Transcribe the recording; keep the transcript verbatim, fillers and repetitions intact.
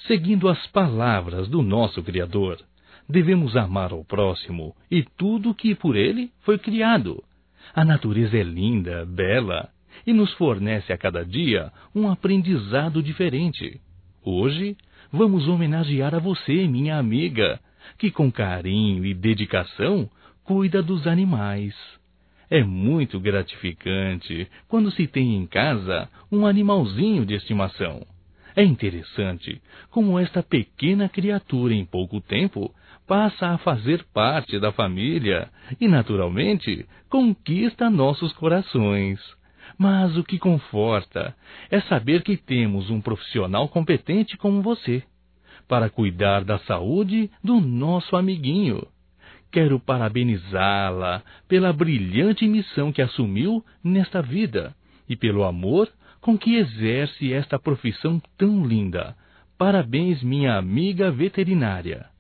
Seguindo as palavras do nosso Criador, devemos amar ao próximo e tudo que por ele foi criado. A natureza é linda, bela e nos fornece a cada dia um aprendizado diferente. Hoje, vamos homenagear a você, minha amiga, que com carinho e dedicação cuida dos animais. É muito gratificante quando se tem em casa um animalzinho de estimação. É interessante como esta pequena criatura em pouco tempo passa a fazer parte da família e, naturalmente, conquista nossos corações. Mas o que conforta é saber que temos um profissional competente como você para cuidar da saúde do nosso amiguinho. Quero parabenizá-la pela brilhante missão que assumiu nesta vida e pelo amor com que exerce esta profissão tão linda. Parabéns, minha amiga veterinária.